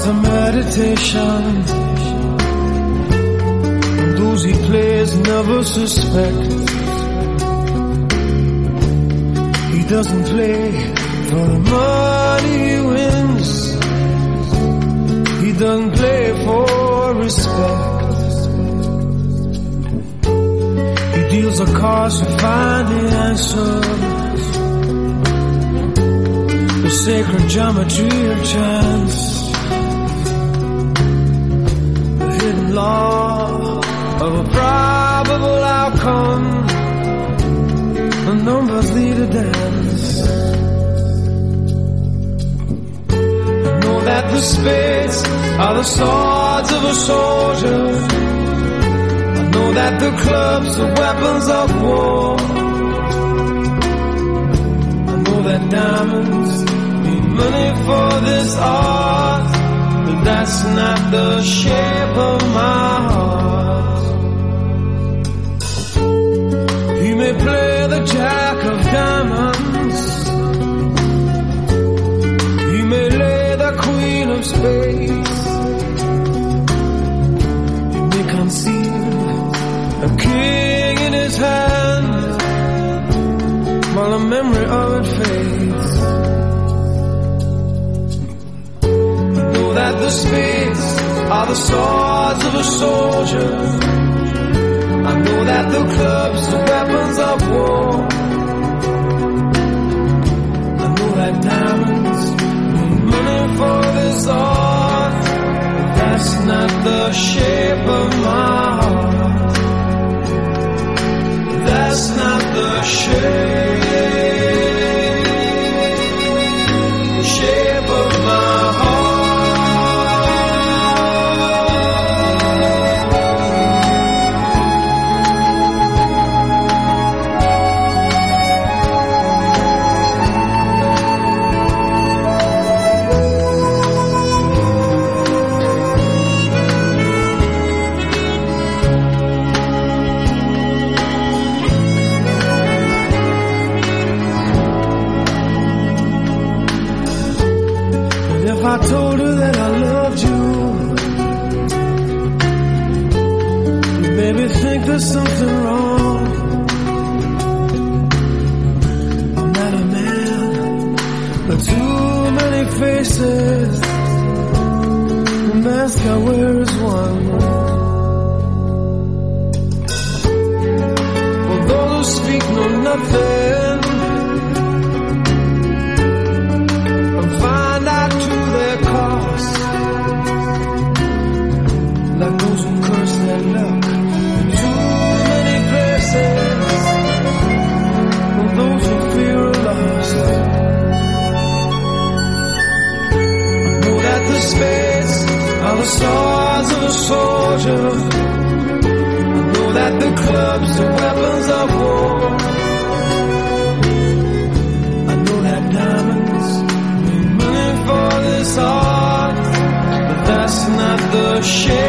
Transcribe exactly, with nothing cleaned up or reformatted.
heart's a meditation, and those he plays never suspect. He doesn't play for the money he wins, he doesn't play for respect. He deals the cards to find the answers, the sacred geometry of chance, the hidden law of a probable outcome. The numbers lead a dance. I know that the spades are the swords of a soldier. I know that the clubs are weapons of war. I know that diamonds need money for this art, but that's not the shape of my heart. He may play the jack of diamonds, he may lay the queen of spades, he may conceal a king in his hand while the memory of it fades. I know that the spades are the swords of a soldier. I know that the clubs are weapons of war. I know that diamonds need money for this art, but that's not the shape of my heart. That's not the shape, shape of my heart. If I told her that I loved you, you'd maybe think there's something wrong. I'm not a man, but too many faces. The mask I wear is one. For those who speak know nothing, like those who curse their luck in too many places, and those who fear are lost. I know that the spades are the swords of a soldier. I know that the clubs are weapons of war. I know that diamonds need money for this art, but that's not the shape